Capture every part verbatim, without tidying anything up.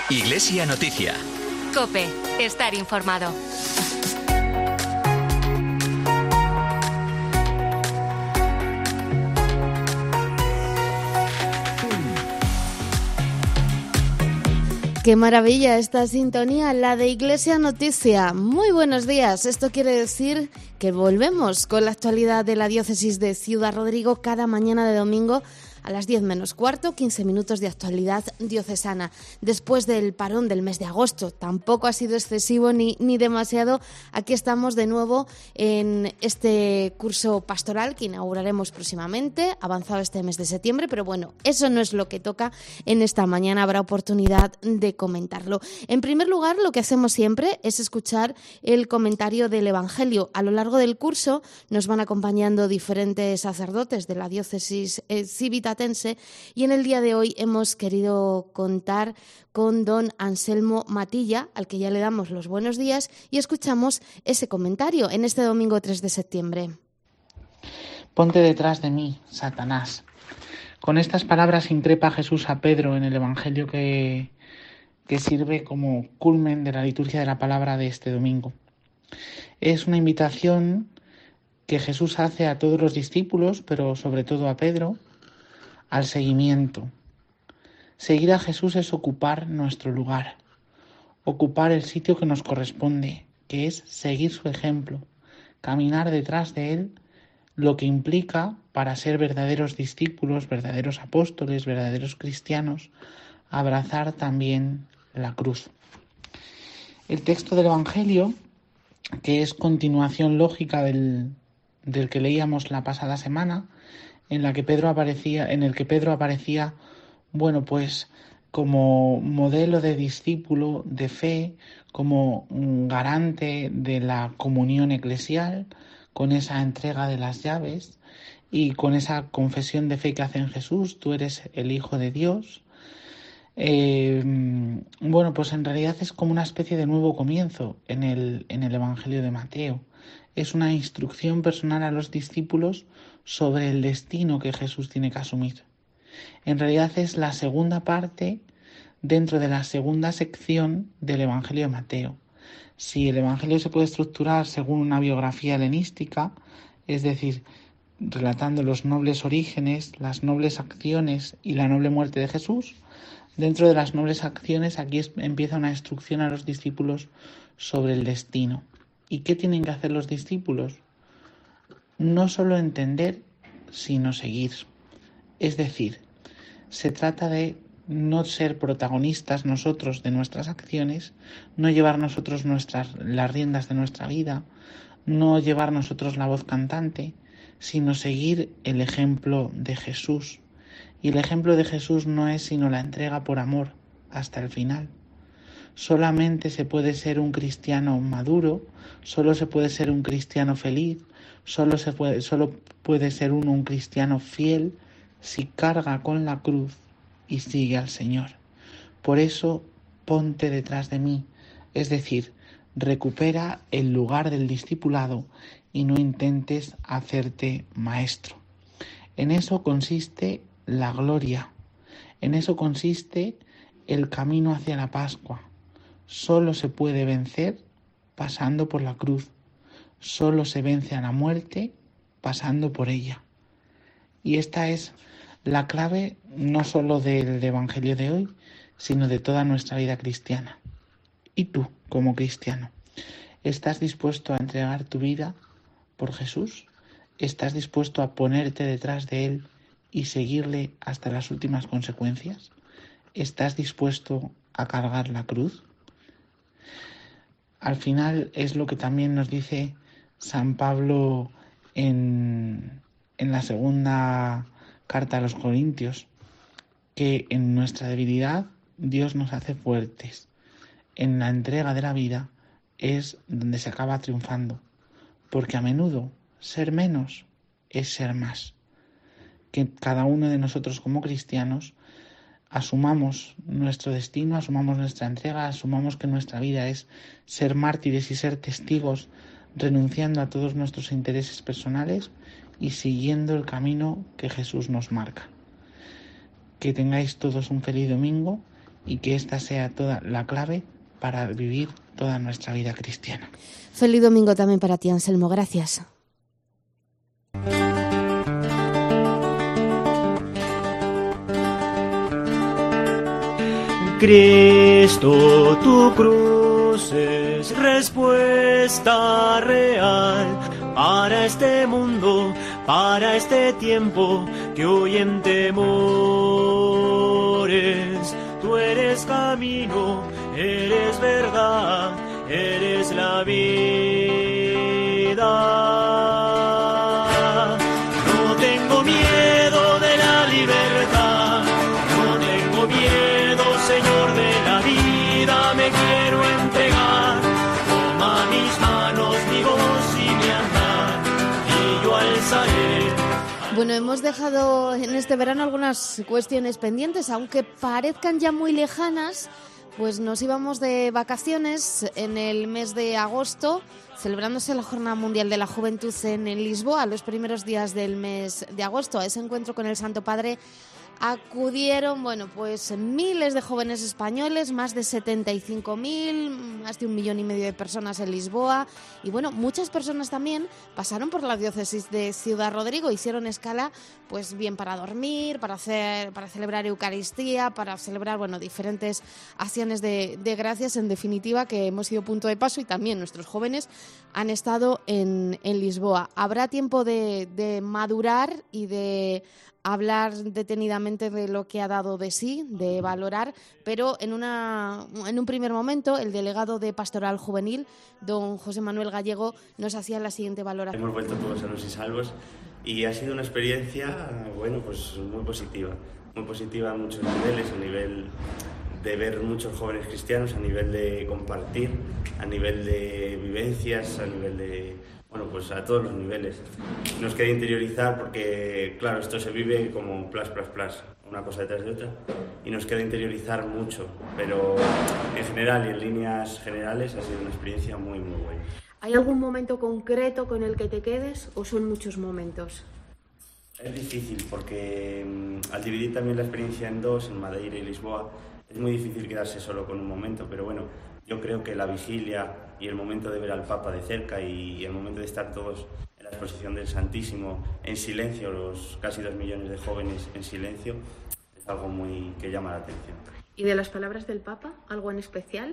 Iglesia Noticia. COPE. Estar informado. Qué maravilla esta sintonía, la de Iglesia Noticia. Muy buenos días. Esto quiere decir que volvemos con la actualidad de la diócesis de Ciudad Rodrigo cada mañana de domingo a las diez menos cuarto, quince minutos de actualidad diocesana. Después del parón del mes de agosto, tampoco ha sido excesivo ni, ni demasiado. Aquí estamos de nuevo en este curso pastoral que inauguraremos próximamente, avanzado este mes de septiembre, pero bueno, eso no es lo que toca en esta mañana, habrá oportunidad de comentarlo. En primer lugar, lo que hacemos siempre es escuchar el comentario del Evangelio. A lo largo del curso nos van acompañando diferentes sacerdotes de la diócesis eh, civitatense, y en el día de hoy hemos querido contar con don Anselmo Matilla, al que ya le damos los buenos días, y escuchamos ese comentario en este domingo tres de septiembre. Ponte detrás de mí, Satanás. Con estas palabras increpa Jesús a Pedro en el Evangelio que, que sirve como culmen de la liturgia de la palabra de este domingo. Es una invitación que Jesús hace a todos los discípulos, pero sobre todo a Pedro, al seguimiento. Seguir a Jesús es ocupar nuestro lugar, ocupar el sitio que nos corresponde, que es seguir su ejemplo, caminar detrás de él, lo que implica, para ser verdaderos discípulos, verdaderos apóstoles, verdaderos cristianos, abrazar también la cruz. El texto del Evangelio, que es continuación lógica del, del que leíamos la pasada semana, en la que Pedro aparecía, en el que Pedro aparecía, bueno, pues como modelo de discípulo de fe, como garante de la comunión eclesial, con esa entrega de las llaves y con esa confesión de fe que hace en Jesús: tú eres el Hijo de Dios. Eh, bueno, pues en realidad es como una especie de nuevo comienzo en el, en el Evangelio de Mateo. Es una instrucción personal a los discípulos sobre el destino que Jesús tiene que asumir. En realidad es la segunda parte dentro de la segunda sección del Evangelio de Mateo. Si el Evangelio se puede estructurar según una biografía helenística, es decir, relatando los nobles orígenes, las nobles acciones y la noble muerte de Jesús, dentro de las nobles acciones aquí es, empieza una instrucción a los discípulos sobre el destino. ¿Y qué tienen que hacer los discípulos? No solo entender, sino seguir. Es decir, se trata de no ser protagonistas nosotros de nuestras acciones, no llevar nosotros nuestras, las riendas de nuestra vida, no llevar nosotros la voz cantante, sino seguir el ejemplo de Jesús. Y el ejemplo de Jesús no es sino la entrega por amor hasta el final. Solamente se puede ser un cristiano maduro, solo se puede ser un cristiano feliz, solo se puede, solo puede ser uno un cristiano fiel si carga con la cruz y sigue al Señor. Por eso, ponte detrás de mí, es decir, recupera el lugar del discipulado y no intentes hacerte maestro. En eso consiste la gloria, en eso consiste el camino hacia la Pascua. Solo se puede vencer pasando por la cruz. Solo se vence a la muerte pasando por ella. Y esta es la clave no solo del Evangelio de hoy, sino de toda nuestra vida cristiana. ¿Y tú, como cristiano, estás dispuesto a entregar tu vida por Jesús? ¿Estás dispuesto a ponerte detrás de Él y seguirle hasta las últimas consecuencias? ¿Estás dispuesto a cargar la cruz? Al final es lo que también nos dice San Pablo en, en la segunda carta a los Corintios, que en nuestra debilidad Dios nos hace fuertes. En la entrega de la vida es donde se acaba triunfando, porque a menudo ser menos es ser más. Que cada uno de nosotros como cristianos asumamos nuestro destino, asumamos nuestra entrega, asumamos que nuestra vida es ser mártires y ser testigos, renunciando a todos nuestros intereses personales y siguiendo el camino que Jesús nos marca. Que tengáis todos un feliz domingo y que esta sea toda la clave para vivir toda nuestra vida cristiana. Feliz domingo también para ti, Anselmo. Gracias. Cristo, tu cruz es respuesta real para este mundo, para este tiempo que hoy en temores. Tú eres camino, eres verdad, eres la vida. No tengo miedo de la libertad, no tengo miedo, Señor de la vida, me quiero entregar. Toma mis manos, mi voz y mi andar, y yo alzaré. Bueno, hemos dejado en este verano algunas cuestiones pendientes, aunque parezcan ya muy lejanas. Pues nos íbamos de vacaciones en el mes de agosto, celebrándose la Jornada Mundial de la Juventud en Lisboa, los primeros días del mes de agosto. A ese encuentro con el Santo Padre acudieron, bueno, pues miles de jóvenes españoles, más de setenta y cinco mil, más de un millón y medio de personas en Lisboa. Y bueno, muchas personas también pasaron por la diócesis de Ciudad Rodrigo, hicieron escala, pues bien para dormir, para hacer, para celebrar Eucaristía, para celebrar, bueno, diferentes acciones de, de gracias, en definitiva, que hemos sido punto de paso, y también nuestros jóvenes han estado en, en Lisboa. Habrá tiempo de, de madurar y de hablar detenidamente de lo que ha dado de sí, de valorar, pero en, una, en un primer momento el delegado de Pastoral Juvenil, don José Manuel Gallego, nos hacía la siguiente valoración. Hemos vuelto todos sanos y salvos y ha sido una experiencia, bueno, pues muy positiva, muy positiva a muchos niveles, a nivel de ver muchos jóvenes cristianos, a nivel de compartir, a nivel de vivencias, a nivel de... Bueno, pues a todos los niveles. Nos queda interiorizar porque, claro, esto se vive como plas, plas, plas, una cosa detrás de otra, y nos queda interiorizar mucho, pero en general y en líneas generales ha sido una experiencia muy, muy buena. ¿Hay algún momento concreto con el que te quedes o son muchos momentos? Es difícil porque um, al dividir también la experiencia en dos, en Madeira y Lisboa, es muy difícil quedarse solo con un momento, pero bueno, yo creo que la vigilia y el momento de ver al Papa de cerca y el momento de estar todos en la exposición del Santísimo en silencio, los casi dos millones de jóvenes en silencio, es algo muy que llama la atención. ¿Y de las palabras del Papa, algo en especial?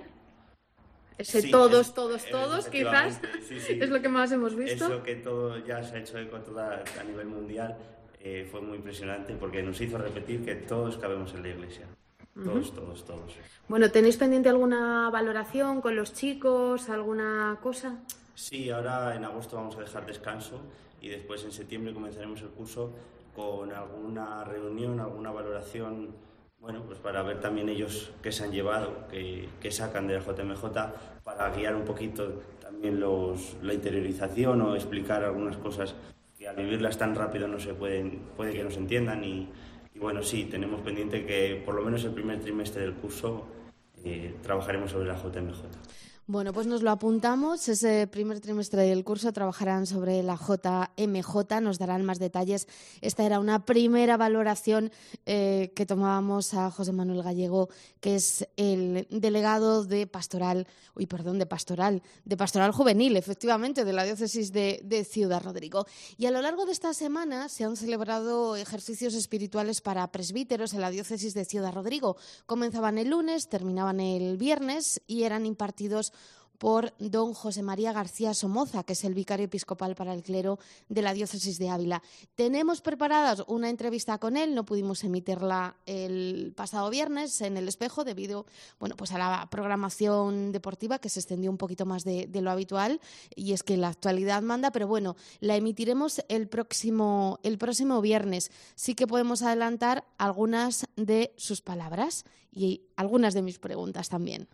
Ese sí, todos, es, todos, es, todos, quizás, sí, sí. Es lo que más hemos visto. Eso que todo ya se ha hecho eco toda, a nivel mundial eh, fue muy impresionante porque nos hizo repetir que todos cabemos en la Iglesia. Todos, uh-huh. todos, todos. Bueno, ¿tenéis pendiente alguna valoración con los chicos, alguna cosa? Sí, ahora en agosto vamos a dejar descanso y después en septiembre comenzaremos el curso con alguna reunión, alguna valoración, bueno, pues para ver también ellos qué se han llevado, qué, qué sacan de la J M J, para guiar un poquito también los, la interiorización o explicar algunas cosas que al vivirlas tan rápido no se pueden, puede que no se entiendan y Y bueno, sí, tenemos pendiente que por lo menos el primer trimestre del curso eh, trabajaremos sobre la J M J. Bueno, pues nos lo apuntamos. Ese primer trimestre del curso trabajarán sobre la J M J, nos darán más detalles. Esta era una primera valoración eh, que tomábamos a José Manuel Gallego, que es el delegado de pastoral, uy, perdón, de pastoral, de pastoral juvenil, efectivamente, de la diócesis de, de Ciudad Rodrigo. Y a lo largo de esta semana se han celebrado ejercicios espirituales para presbíteros en la diócesis de Ciudad Rodrigo. Comenzaban el lunes, terminaban el viernes y eran impartidos por don José María García Somoza, que es el vicario episcopal para el clero de la diócesis de Ávila. Tenemos preparadas una entrevista con él, no pudimos emitirla el pasado viernes en El Espejo debido, bueno, pues a la programación deportiva que se extendió un poquito más de, de lo habitual, y es que la actualidad manda, pero bueno, la emitiremos el próximo, el próximo viernes. Sí que podemos adelantar algunas de sus palabras y algunas de mis preguntas también.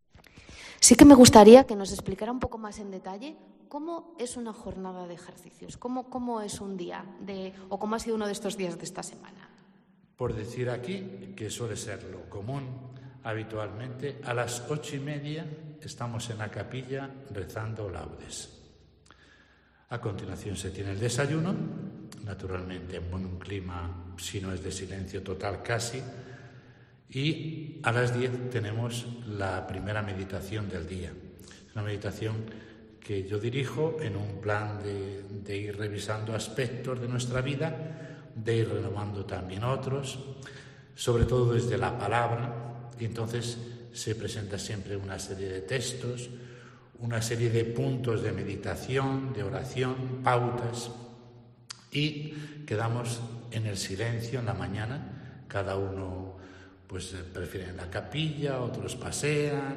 Sí que me gustaría que nos explicara un poco más en detalle cómo es una jornada de ejercicios, cómo, cómo es un día de, o cómo ha sido uno de estos días de esta semana. Por decir aquí, que suele ser lo común, habitualmente a las ocho y media estamos en la capilla rezando laudes. A continuación se tiene el desayuno, naturalmente en un clima, si no es de silencio total casi, Y a las diez tenemos la primera meditación del día. Es una meditación que yo dirijo en un plan de, de ir revisando aspectos de nuestra vida, de ir renovando también otros, sobre todo desde la palabra, y entonces se presenta siempre una serie de textos, una serie de puntos de meditación, de oración, pautas, y quedamos en el silencio en la mañana. Cada uno pues prefiere en la capilla, otros pasean,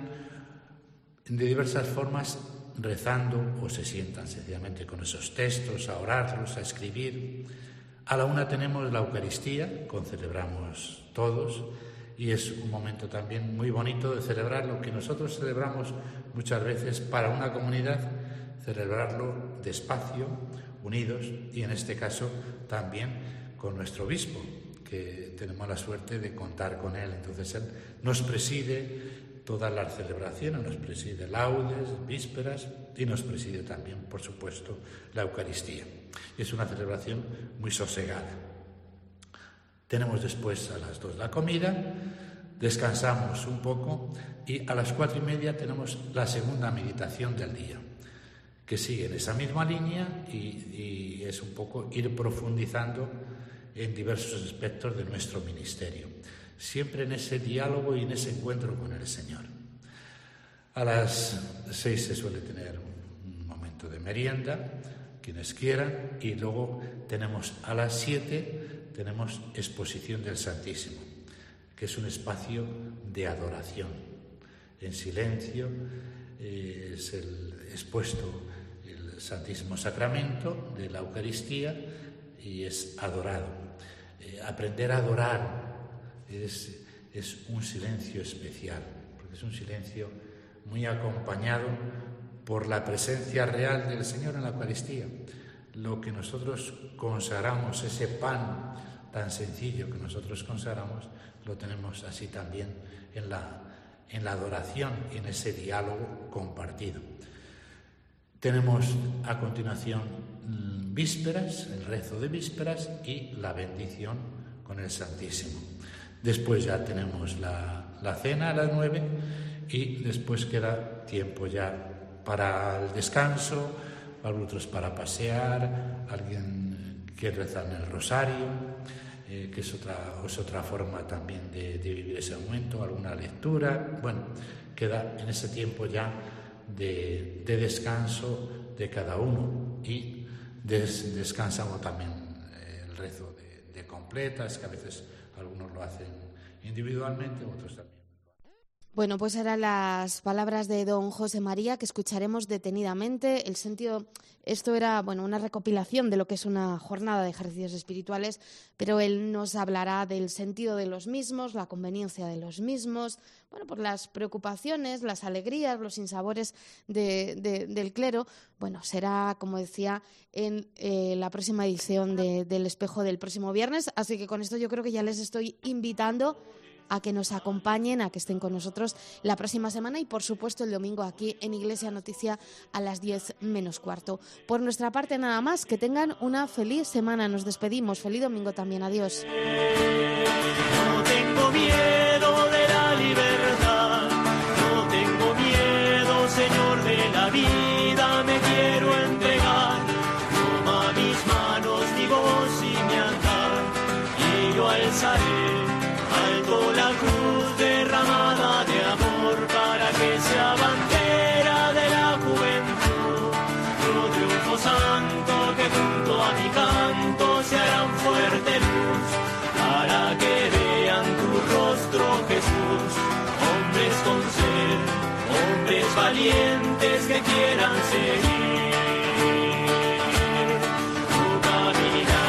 de diversas formas, rezando, o se sientan sencillamente con esos textos a orarlos, a escribir. A la una tenemos la Eucaristía, concelebramos todos, y es un momento también muy bonito de celebrar lo que nosotros celebramos muchas veces para una comunidad, celebrarlo despacio, unidos, y en este caso también con nuestro obispo, que tenemos la suerte de contar con él. Entonces él nos preside todas las celebraciones, nos preside laudes, vísperas, y nos preside también, por supuesto, la Eucaristía. Es una celebración muy sosegada. Tenemos después a las dos la comida, descansamos un poco, y a las cuatro y media tenemos la segunda meditación del día, que sigue en esa misma línea y, y es un poco ir profundizando en diversos aspectos de nuestro ministerio, siempre en ese diálogo y en ese encuentro con el Señor. A las seis se suele tener un momento de merienda, quienes quieran, y luego tenemos a las siete, tenemos exposición del Santísimo, que es un espacio de adoración. En silencio eh, es el expuesto el Santísimo Sacramento de la Eucaristía y es adorado. Eh, aprender a adorar es, es un silencio especial, porque es un silencio muy acompañado por la presencia real del Señor en la Eucaristía. Lo que nosotros consagramos, ese pan tan sencillo que nosotros consagramos, lo tenemos así también en la, en la adoración y en ese diálogo compartido. Tenemos a continuación vísperas, el rezo de vísperas y la bendición con el Santísimo. Después ya tenemos la, la cena a las nueve y después queda tiempo ya para el descanso, otros para pasear, alguien que reza en el rosario, eh, que es otra, es otra forma también de, de vivir ese momento, alguna lectura. Bueno, queda en ese tiempo ya de, de descanso de cada uno y des, descansamos también eh, el rezo de, de completas, que a veces algunos lo hacen individualmente, otros también. Bueno, pues eran las palabras de don José María que escucharemos detenidamente. El sentido, esto era bueno una recopilación de lo que es una jornada de ejercicios espirituales, pero él nos hablará del sentido de los mismos, la conveniencia de los mismos, bueno, por las preocupaciones, las alegrías, los sinsabores de, de, del clero. Bueno, será, como decía, en eh, la próxima edición de, del Espejo del próximo viernes. Así que con esto yo creo que ya les estoy invitando a que nos acompañen, a que estén con nosotros la próxima semana y, por supuesto, el domingo aquí en Iglesia Noticia a las diez menos cuarto. Por nuestra parte, nada más. Que tengan una feliz semana. Nos despedimos. Feliz domingo también. Adiós. No tengo miedo de la libertad, no tengo miedo, Señor, de la vida, me quiero entregar. Toma mis manos, mi voz y mi andar, y yo alzaré alto la cruz derramada de amor para que sea bandera de la juventud. Tu triunfo santo que junto a mi canto se harán fuerte luz para que vean tu rostro, Jesús. Hombres con sed, hombres valientes que quieran seguir tu caminar.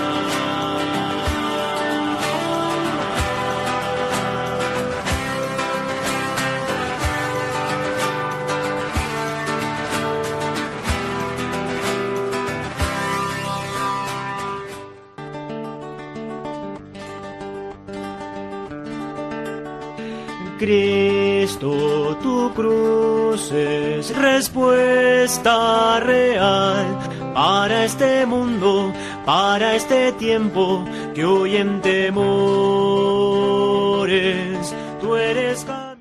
Cristo, tu cruz es respuesta real para este mundo, para este tiempo que hoy en temores tú eres camino.